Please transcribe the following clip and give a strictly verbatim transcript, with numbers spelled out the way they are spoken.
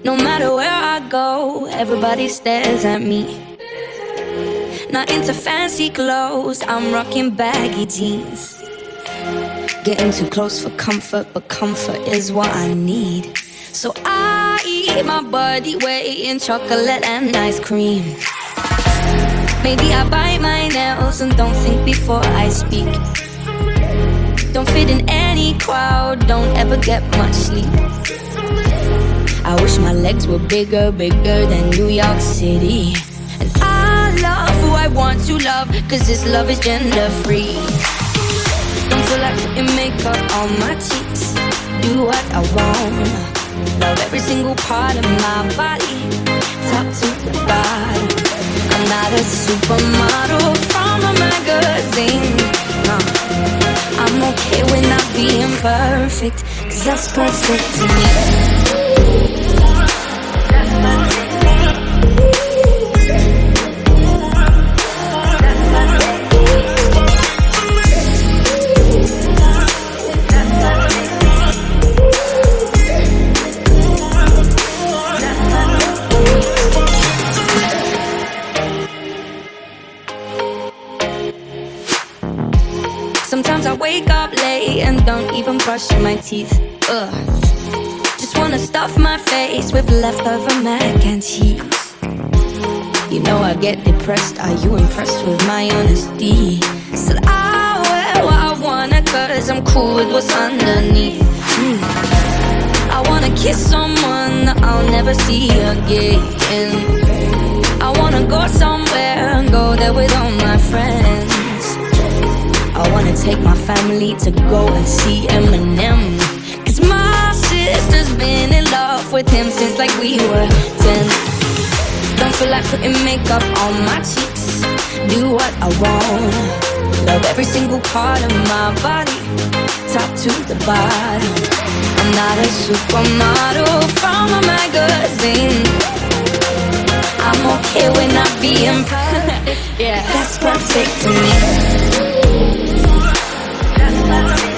No matter where I go, everybody stares at me. Not into fancy clothes, I'm rocking baggy jeans. Getting too close for comfort, but comfort is what I need. So I eat my body weight in chocolate and ice cream. Maybe I bite my nails and don't think before I speak. Don't fit in any crowd, don't ever get much sleep. I wish my legs were bigger, bigger than New York City. And I love who I want to love, cause this love is gender free. Don't feel like putting makeup on my cheeks. Do what I want. Love every single part of my body, top to the bottom. I'm not a supermodel from a magazine, no. I'm okay with not being perfect, cause that's perfect to me. Sometimes I wake up late and don't even brush my teeth. Ugh. Just wanna stuff my face with leftover mac and cheese. You know I get depressed, are you impressed with my honesty? Said I wear what I wanna cause I'm cool with what's underneath. mm. I wanna kiss someone that I'll never see again. I wanna go somewhere and go there with all my friends. I wanna take my family to go and see Eminem, cause my sister's been in love with him since like we were ten. Don't feel like putting makeup on my cheeks. Do what I want. Love every single part of my body, top to the bottom. I'm not a supermodel from a magazine. I'm okay with not being perfect. Yeah, that's perfect to me.